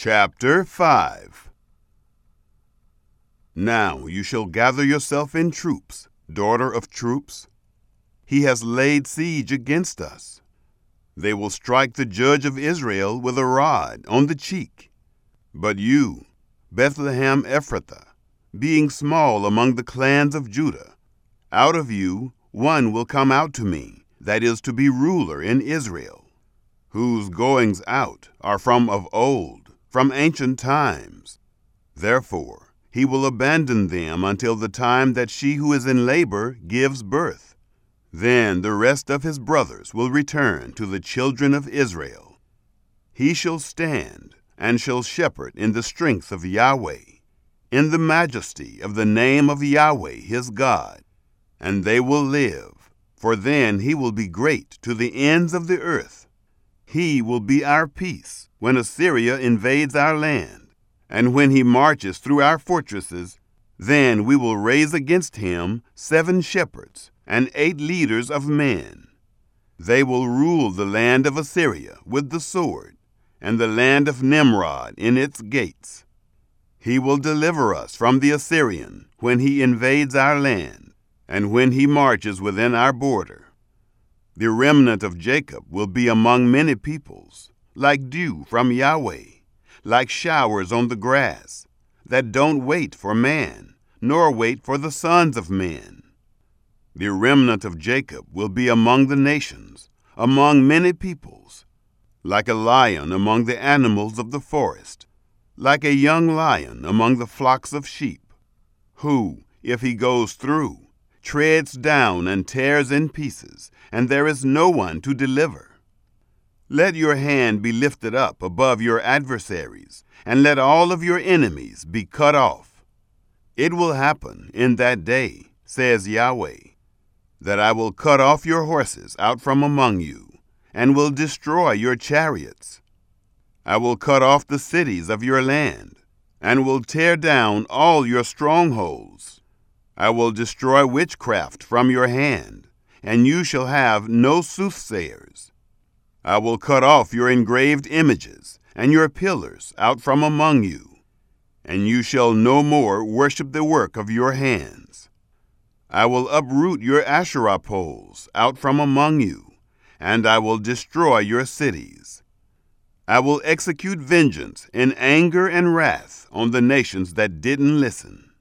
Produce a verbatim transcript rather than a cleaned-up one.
Chapter five. Now you shall gather yourself in troops, daughter of troops. He has laid siege against us. They will strike the judge of Israel with a rod on the cheek. But you, Bethlehem Ephrathah, being small among the clans of Judah, out of you one will come out to me, that is to be ruler in Israel, whose goings out are from of old, from ancient times. Therefore he will abandon them until the time that she who is in labor gives birth. Then the rest of his brothers will return to the children of Israel. He shall stand and shall shepherd in the strength of Yahweh, in the majesty of the name of Yahweh his God, and they will live, for then he will be great to the ends of the earth. He will be our peace when Assyria invades our land, and when he marches through our fortresses, then we will raise against him seven shepherds and eight leaders of men. They will rule the land of Assyria with the sword, and the land of Nimrod in its gates. He will deliver us from the Assyrian when he invades our land, and when he marches within our border. The remnant of Jacob will be among many peoples, like dew from Yahweh, like showers on the grass, that don't wait for man, nor wait for the sons of men. The remnant of Jacob will be among the nations, among many peoples, like a lion among the animals of the forest, like a young lion among the flocks of sheep, who, if he goes through, treads down and tears in pieces, and there is no one to deliver. Let your hand be lifted up above your adversaries, and let all of your enemies be cut off. It will happen in that day, says Yahweh, that I will cut off your horses out from among you, and will destroy your chariots. I will cut off the cities of your land, and will tear down all your strongholds. I will destroy witchcraft from your hand, and you shall have no soothsayers. I will cut off your engraved images and your pillars out from among you, and you shall no more worship the work of your hands. I will uproot your Asherah poles out from among you, and I will destroy your cities. I will execute vengeance in anger and wrath on the nations that didn't listen.